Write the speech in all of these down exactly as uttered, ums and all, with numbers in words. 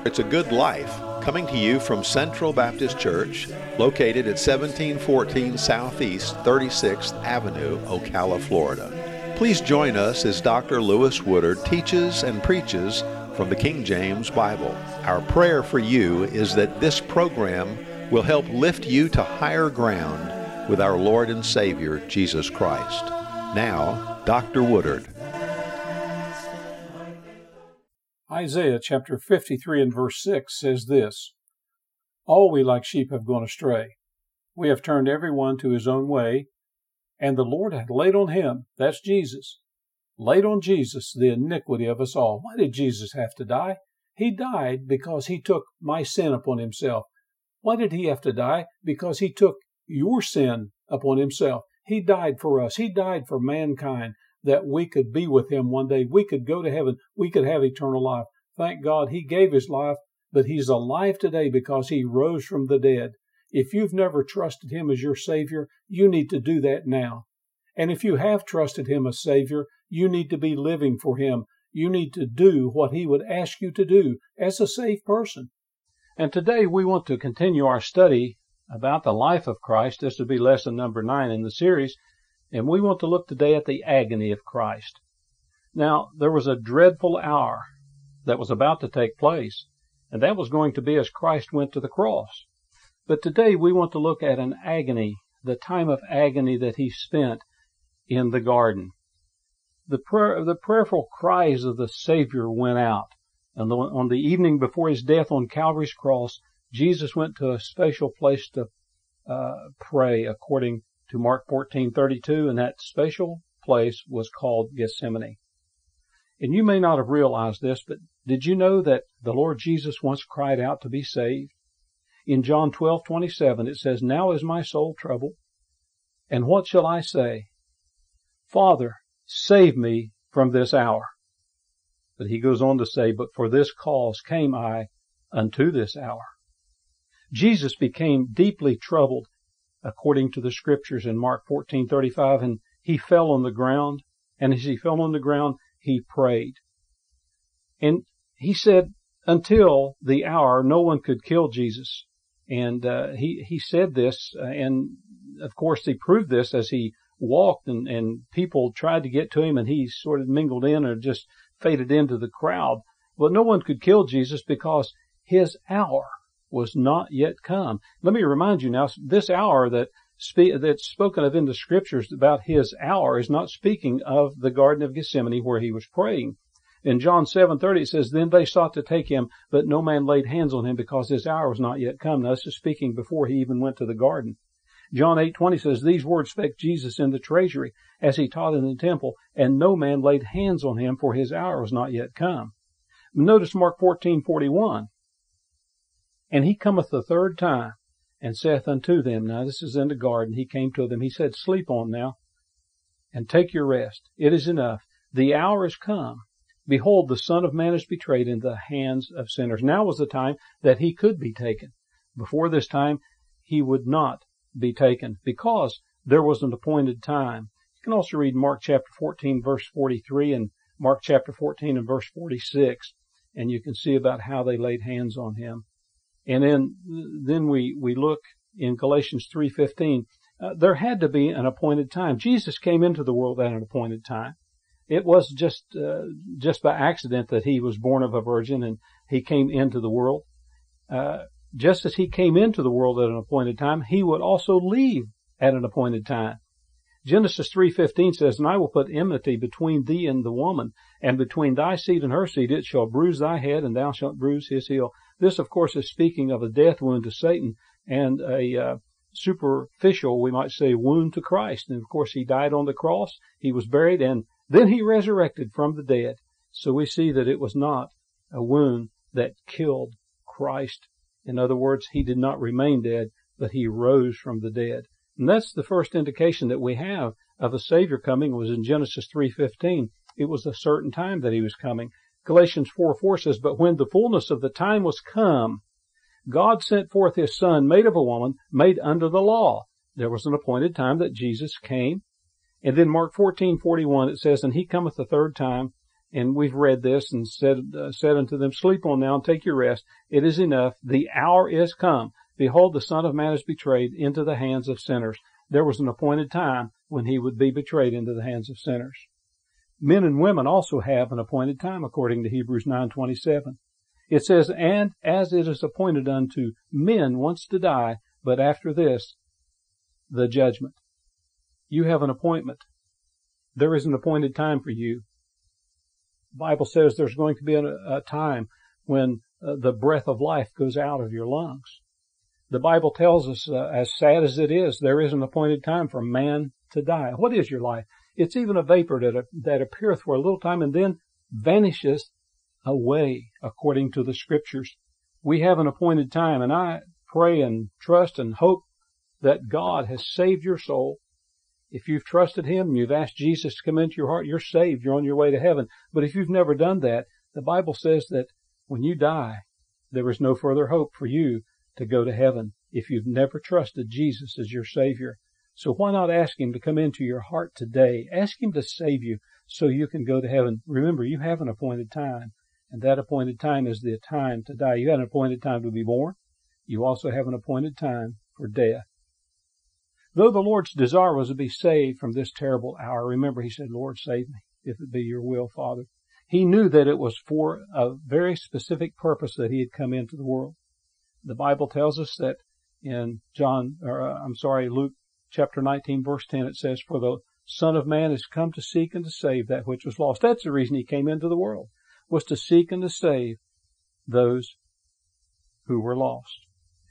It's a Good Life, coming to you from Central Baptist Church, located at seventeen fourteen Southeast thirty-sixth Avenue, Ocala, Florida. Please join us as Doctor Lewis Woodard teaches and preaches from the King James Bible. Our prayer for you is that this program will help lift you to higher ground with our Lord and Savior, Jesus Christ. Now, Doctor Woodard. Isaiah chapter fifty-three and verse six says this, "All we like sheep have gone astray. We have turned every one to his own way, and the Lord hath laid on him," that's Jesus, "laid on Jesus the iniquity of us all." Why did Jesus have to die? He died because he took my sin upon himself. Why did he have to die? Because he took your sin upon himself. He died for us. He died for mankind, that we could be with him one day. We could go to heaven. We could have eternal life. Thank God he gave his life, but he's alive today because he rose from the dead. If you've never trusted him as your Savior, you need to do that now. And if you have trusted him as Savior, you need to be living for him. You need to do what he would ask you to do as a saved person. And today we want to continue our study about the life of Christ. This will be lesson number nine in the series. And we want to look today at the agony of Christ. Now, there was a dreadful hour that was about to take place, and that was going to be as Christ went to the cross. But today we want to look at an agony, the time of agony that he spent in the garden. The prayer, the prayerful cries of the Savior went out. And on the evening before his death on Calvary's cross, Jesus went to a special place to uh, pray according to Mark fourteen thirty-two, and that special place was called Gethsemane. And you may not have realized this, but did you know that the Lord Jesus once cried out to be saved? In John twelve twenty-seven, it says, "Now is my soul troubled, and what shall I say? Father, save me from this hour." But he goes on to say, "But for this cause came I unto this hour." Jesus became deeply troubled according to the scriptures in Mark fourteen thirty-five, and he fell on the ground, and as he fell on the ground, he prayed. And he said until the hour, no one could kill Jesus. And uh, he, he said this, uh, and of course he proved this as he walked, and, and people tried to get to him, and he sort of mingled in or just faded into the crowd. But no one could kill Jesus because his hour was not yet come. Let me remind you now, this hour that spe- that's spoken of in the scriptures about his hour is not speaking of the Garden of Gethsemane where he was praying. In John seven thirty it says, "Then they sought to take him, but no man laid hands on him because his hour was not yet come." Now this is speaking before he even went to the garden. John eight twenty says, "These words spake Jesus in the treasury as he taught in the temple, and no man laid hands on him, for his hour was not yet come." Notice Mark fourteen forty-one. "And he cometh the third time, and saith unto them," now this is in the garden, he came to them, he said, "Sleep on now, and take your rest. It is enough. The hour is come. Behold, the Son of Man is betrayed into the hands of sinners." Now was the time that he could be taken. Before this time, he would not be taken because there was an appointed time. You can also read Mark chapter fourteen, verse forty-three, and Mark chapter fourteen and verse forty-six, and you can see about how they laid hands on him. And then, then we, we look in Galatians three fifteen. Uh, there had to be an appointed time. Jesus came into the world at an appointed time. It was just, uh, just by accident that he was born of a virgin and he came into the world. Uh, just as he came into the world at an appointed time, he would also leave at an appointed time. Genesis three fifteen says, "And I will put enmity between thee and the woman, and between thy seed and her seed. It shall bruise thy head, and thou shalt bruise his heel." This, of course, is speaking of a death wound to Satan and a uh, superficial, we might say, wound to Christ. And, of course, he died on the cross, he was buried, and then he resurrected from the dead. So we see that it was not a wound that killed Christ. In other words, he did not remain dead, but he rose from the dead. And that's the first indication that we have of a Savior coming was in Genesis three fifteen. It was a certain time that he was coming. Galatians four four says, "But when the fullness of the time was come, God sent forth his Son, made of a woman, made under the law." There was an appointed time that Jesus came. And then Mark fourteen forty-one, it says, "And he cometh the third time, And we've read this and said, uh, said unto them, sleep on now and take your rest. It is enough. The hour is come. Behold, the Son of Man is betrayed into the hands of sinners. There was an appointed time when he would be betrayed into the hands of sinners. Men and women also have an appointed time, according to Hebrews nine twenty-seven. It says, and as it is appointed unto men once to die, but after this, the judgment. You have an appointment. There is an appointed time for you. The Bible says there's going to be a, a time when uh, the breath of life goes out of your lungs. The Bible tells us, uh, as sad as it is, there is an appointed time for man to die. What is your life? It's even a vapor that, uh, that appeareth for a little time and then vanisheth away, according to the Scriptures. We have an appointed time, and I pray and trust and hope that God has saved your soul. If you've trusted Him, you've asked Jesus to come into your heart, you're saved, you're on your way to heaven. But if you've never done that, the Bible says that when you die, there is no further hope for you to go to heaven if you've never trusted Jesus as your Savior. So why not ask Him to come into your heart today? Ask Him to save you so you can go to heaven. Remember, you have an appointed time, and that appointed time is the time to die. You have an appointed time to be born. You also have an appointed time for death. Though the Lord's desire was to be saved from this terrible hour, remember, He said, Lord, save me, if it be your will, Father. He knew that it was for a very specific purpose that He had come into the world. The Bible tells us that in John, or uh, I'm sorry, Luke chapter nineteen, verse ten, it says, for the Son of Man is come to seek and to save that which was lost. That's the reason He came into the world, was to seek and to save those who were lost.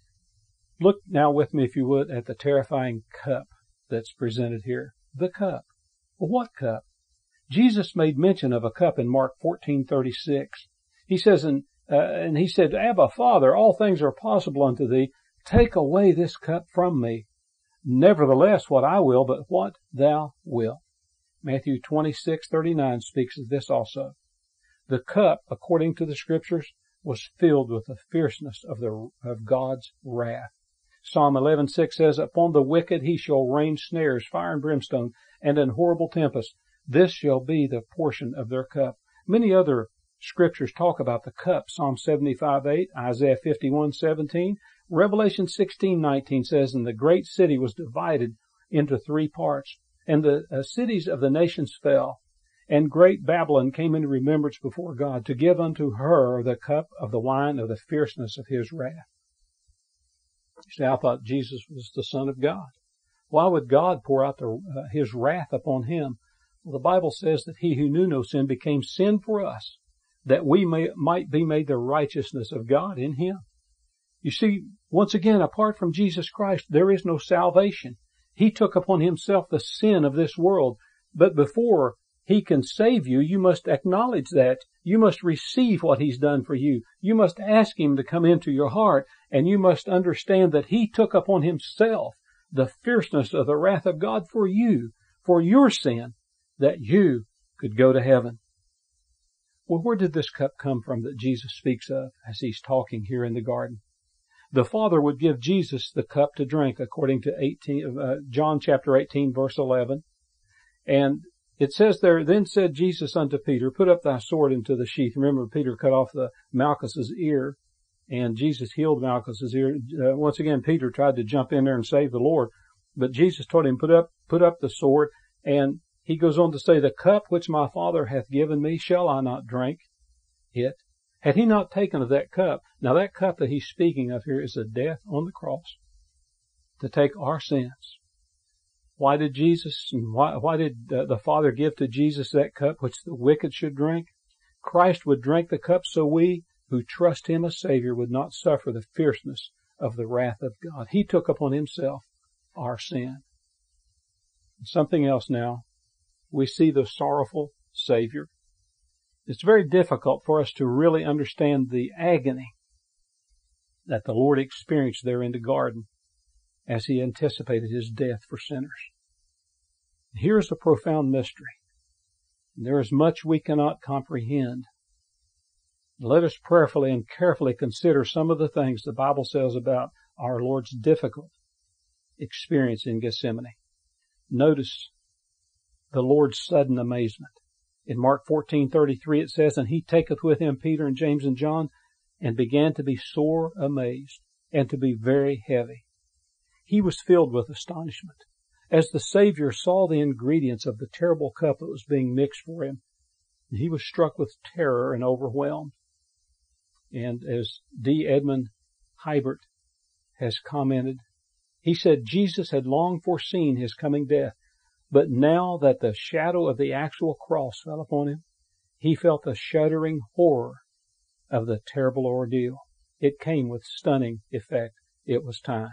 Look now with me, if you would, at the terrifying cup that's presented here. The cup. Well, what cup? Jesus made mention of a cup in Mark fourteen thirty-six. He says, and, uh, and He said, Abba, Father, all things are possible unto Thee. Take away this cup from me. Nevertheless, what I will, but what Thou wilt. Matthew twenty-six thirty-nine speaks of this also. The cup, according to the Scriptures, was filled with the fierceness of the of God's wrath. Psalm eleven six says, upon the wicked He shall rain snares, fire and brimstone, and an horrible tempest. This shall be the portion of their cup. Many other Scriptures talk about the cup. Psalm seventy-five eight, Isaiah fifty-one seventeen, Revelation sixteen nineteen says, and the great city was divided into three parts, and the uh, cities of the nations fell. And great Babylon came into remembrance before God, to give unto her the cup of the wine of the fierceness of His wrath. You see, I thought Jesus was the Son of God. Why would God pour out the, uh, His wrath upon Him? Well, the Bible says that He who knew no sin became sin for us, that we may, might be made the righteousness of God in Him. You see, once again, apart from Jesus Christ, there is no salvation. He took upon Himself the sin of this world, but before He can save you, you must acknowledge that. You must receive what He's done for you. You must ask Him to come into your heart, and you must understand that He took upon Himself the fierceness of the wrath of God for you, for your sin, that you could go to heaven. Well, where did this cup come from that Jesus speaks of as He's talking here in the garden? The Father would give Jesus the cup to drink, according to eighteen, uh, John chapter eighteen, verse eleven. And it says there, then said Jesus unto Peter, put up thy sword into the sheath. Remember, Peter cut off the Malchus's ear, and Jesus healed Malchus's ear. Uh, once again, Peter tried to jump in there and save the Lord, but Jesus told him, put up, put up the sword. And He goes on to say, the cup which my Father hath given me, shall I not drink it? Had He not taken of that cup? Now that cup that He's speaking of here is the death on the cross to take our sins. Why did Jesus, and why, why did uh, the Father give to Jesus that cup which the wicked should drink? Christ would drink the cup so we who trust Him as Savior would not suffer the fierceness of the wrath of God. He took upon Himself our sin. Something else now. We see the sorrowful Savior. It's very difficult for us to really understand the agony that the Lord experienced there in the garden as He anticipated His death for sinners. Here's a profound mystery. There is much we cannot comprehend. Let us prayerfully and carefully consider some of the things the Bible says about our Lord's difficult experience in Gethsemane. Notice the Lord's sudden amazement. In Mark fourteen thirty-three it says, "And he taketh with him Peter and James and John, and began to be sore amazed, and to be very heavy." He was filled with astonishment. As the Savior saw the ingredients of the terrible cup that was being mixed for him, he was struck with terror and overwhelmed. And as D. Edmund Hiebert has commented, he said Jesus had long foreseen his coming death, but now that the shadow of the actual cross fell upon him, he felt the shuddering horror of the terrible ordeal. It came with stunning effect. It was time.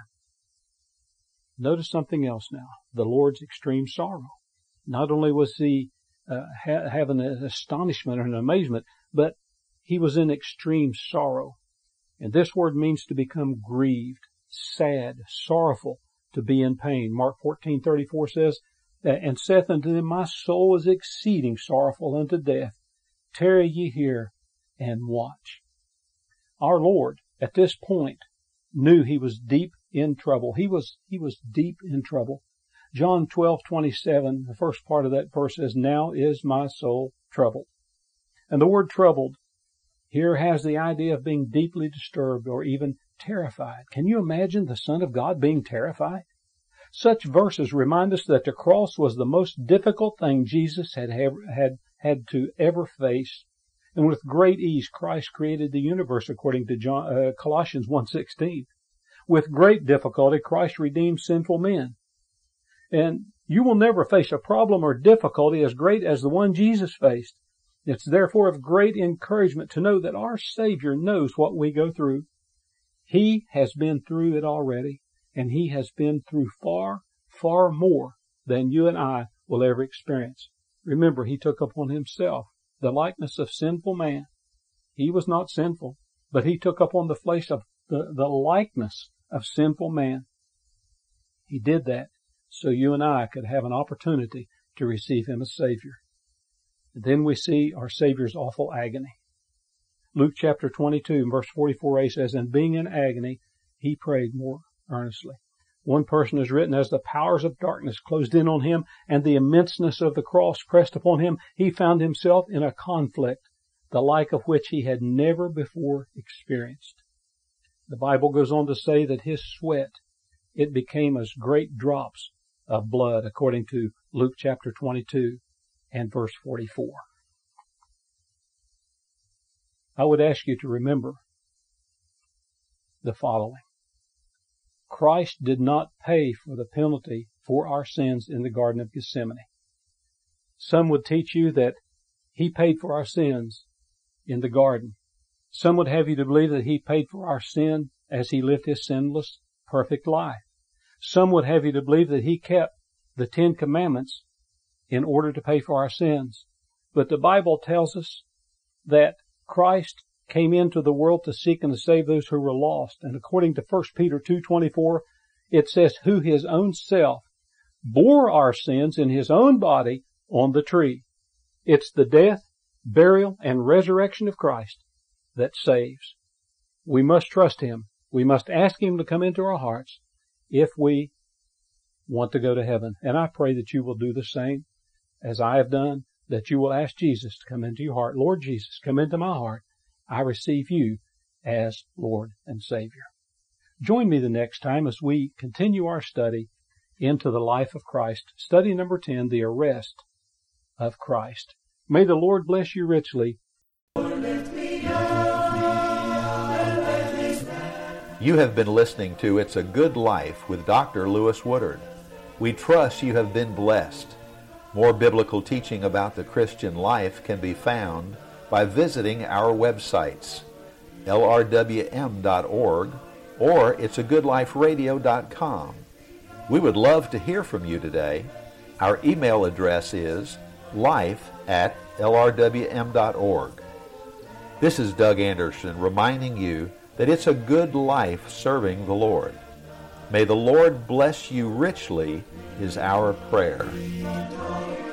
Notice something else now. The Lord's extreme sorrow. Not only was he uh, ha- having an astonishment or an amazement, but he was in extreme sorrow. And this word means to become grieved, sad, sorrowful, to be in pain. Mark fourteen thirty-four says, "And saith unto them, My soul is exceeding sorrowful unto death. Tarry ye here and watch." Our Lord, at this point, knew he was deep in trouble. He was, he was deep in trouble. John twelve twenty-seven, the first part of that verse says, "Now is my soul troubled." And the word troubled here has the idea of being deeply disturbed or even terrified. Can you imagine the Son of God being terrified? Such verses remind us that the cross was the most difficult thing Jesus had had, had to ever face. And with great ease, Christ created the universe, according to John, uh, Colossians one sixteen. With great difficulty, Christ redeemed sinful men. And you will never face a problem or difficulty as great as the one Jesus faced. It's therefore of great encouragement to know that our Savior knows what we go through. He has been through it already, and he has been through far, far more than you and I will ever experience. Remember, he took upon himself the likeness of sinful man. He was not sinful, but he took upon the flesh of the, the likeness of sinful man. He did that so you and I could have an opportunity to receive him as Savior. And then we see our Savior's awful agony. Luke chapter twenty-two, verse forty-four a says, "And being in agony, he prayed more earnestly." One person has written, "As the powers of darkness closed in on him and the immenseness of the cross pressed upon him, he found himself in a conflict, the like of which he had never before experienced." The Bible goes on to say that his sweat, it became as great drops of blood, according to Luke chapter twenty-two and verse forty-four. I would ask you to remember the following. Christ did not pay for the penalty for our sins in the Garden of Gethsemane. Some would teach you that he paid for our sins in the garden. Some would have you to believe that he paid for our sin as he lived his sinless, perfect life. Some would have you to believe that he kept the Ten Commandments in order to pay for our sins. But the Bible tells us that Christ came into the world to seek and to save those who were lost. And according to First Peter two twenty-four, it says, "Who his own self bore our sins in his own body on the tree." It's the death, burial, and resurrection of Christ that saves. We must trust him. We must ask him to come into our hearts if we want to go to heaven. And I pray that you will do the same as I have done, that you will ask Jesus to come into your heart. Lord Jesus, come into my heart. I receive you as Lord and Savior. Join me the next time as we continue our study into the life of Christ. Study number ten, the arrest of Christ. May the Lord bless you richly. You have been listening to It's a Good Life with Doctor Lewis Woodard. We trust you have been blessed. More biblical teaching about the Christian life can be found by visiting our websites, L R W M dot org or it's a good life radio dot com. We would love to hear from you today. Our email address is life at L R W M dot org. This is Doug Anderson reminding you that it's a good life serving the Lord. May the Lord bless you richly is our prayer.